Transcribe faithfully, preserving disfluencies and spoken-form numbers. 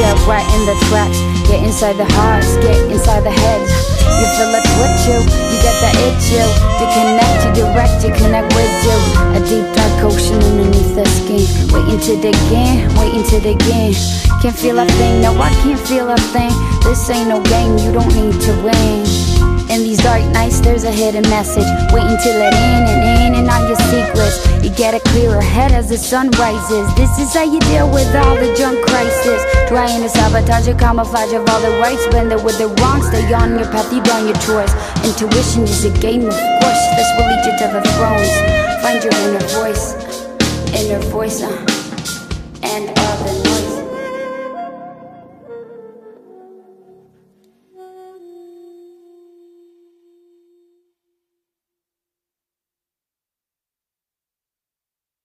get right in the tracks. Get inside the hearts, get inside the heads. You feel it's with you, you get the itch you. You connect, you direct, you connect with you. A deep dark ocean underneath the skin. Waiting to dig in, waiting to dig in. Can't feel a thing, no I can't feel a thing. This ain't no game, you don't need to win. In these dark nights there's a hidden message waiting to let in and in and all your secrets. You get a clearer head as the sun rises. This is how you deal with all the junk crisis. Trying to sabotage your camouflage of all the rights. Blend it with the wrong, stay on your path, you on your choice. Intuition is a game of course, this will lead you to the thrones. Find your inner voice, inner voice uh.